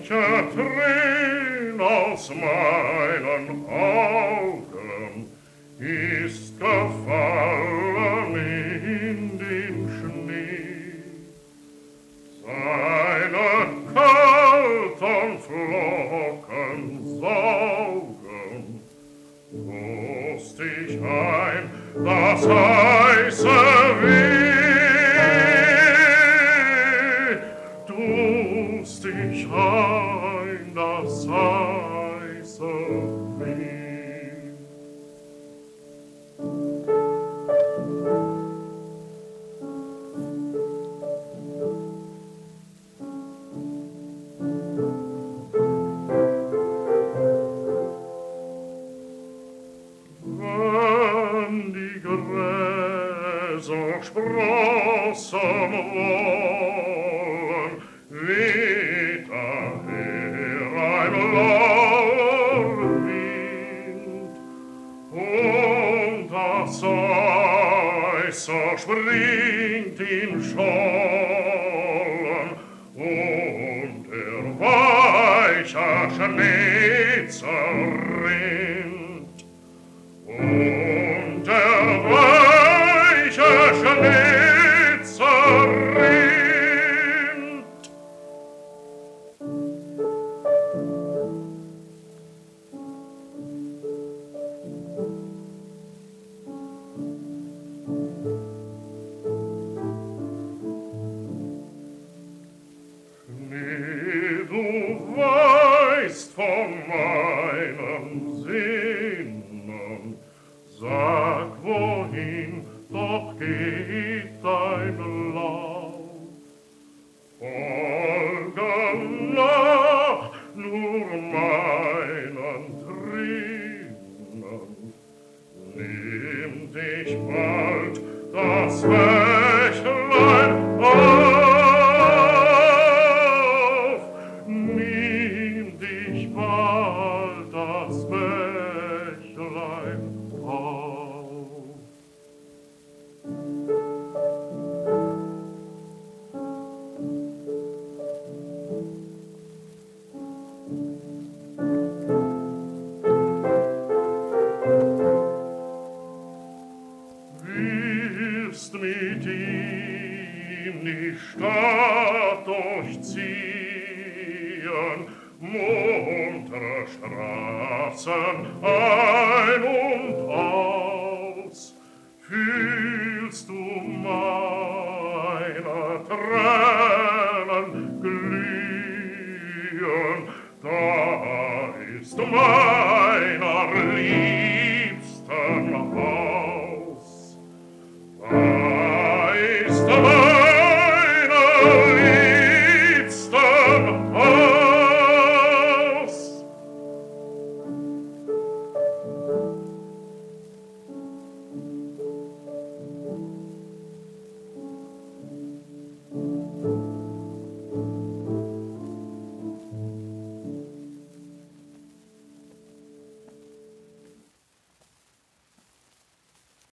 mancher Tränen aus meinen Augen ist gefallen in den Schnee. Seine kalten Flocken saugen, Lust ich ein, das heiße Weh, Dust ich ein, das heiße Weh. Sprossen wollen, weht daher ein lauer Wind, und das Eis springt in Schollen, und der weiche Schnee zerrinnt, und der weiche Schnee zerrinnt. Schnee, du weißt von meinen Sinnen, sag, wohin doch geht dein Lauf. Folge nach nur meinen Tränen, nimm dich bald das Bächlein auf, nimm dich bald das Bächlein auf. Willst mit ihm die Stadt durchziehen, muntere Straßen ein und aus, fühlst du meine Tränen